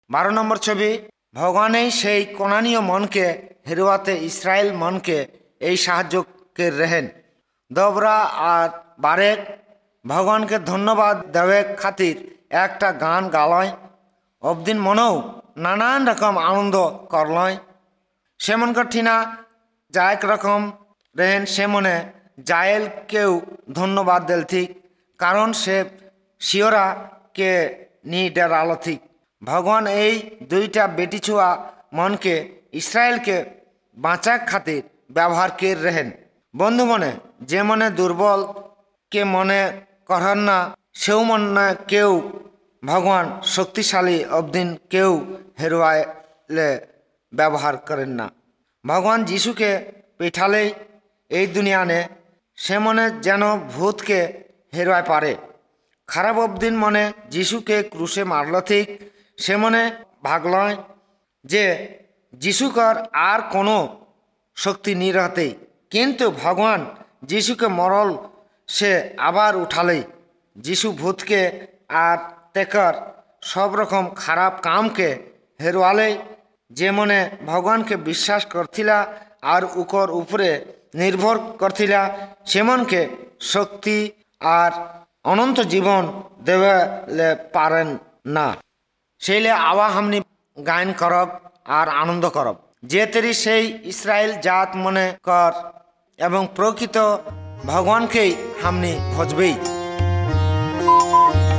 12 ছবি, ভগবানেই সেই কনানীয় মনকে হেরুয়াতে ইসরায়েল মনকে এই সাহায্য কে রেহেন। দবরা আর বারেক ভগবানকে ধন্যবাদ দেবে খাতির একটা গান গালয়, অবদিন মনেও নানান রকম আনন্দ করলয়। সেমনকার ঠিনা যায়ক রকম রেহেন সে মনে জায়েলকেও ধন্যবাদ দেল ঠিক, কারণ সে শিওরা কে নি ডেরালো ঠিক। ভগবান এই দুইটা বেটি ছুয়া মনকে ইসরায়েলকে বাঁচাক খাতির ব্যবহার কে রেহেন। বন্ধু মনে যে মনে দুর্বল কে মনে করেন না, সেও মনে কেউ ভগবান শক্তিশালী অবদিন কেউ হেরোয়ালে ব্যবহার করেন না। ভগবান যিশুকে পেঠালেই এই দুনিয়ানে সে মনে যেন ভূতকে হেরোয় পারে। খারাপ অবদিন মনে যিশুকে ক্রুশে মারল ঠিক, সে মনে ভাগলয় যে যিশুকর আর কোনো শক্তি নিরহতেই, কিন্তু ভগবান যিশুকে মরল সে আবার উঠালেই যিশু ভূতকে আর তেকর সব রকম খারাপ কামকে হেরোয়ালে। যে মনে ভগবানকে বিশ্বাস করছিলা আর উকর উপরে নির্ভর করছিলা, সেমনকে শক্তি আর অনন্ত জীবন দেবে পারেন না। সেইলে আওয়া হামনি গায়ন করব আর আনন্দ করব, যে তেরি সেই ইসরায়েল জাত মনে কর এবং প্রকৃত ভগবানকেই হামনি খোঁজবেই।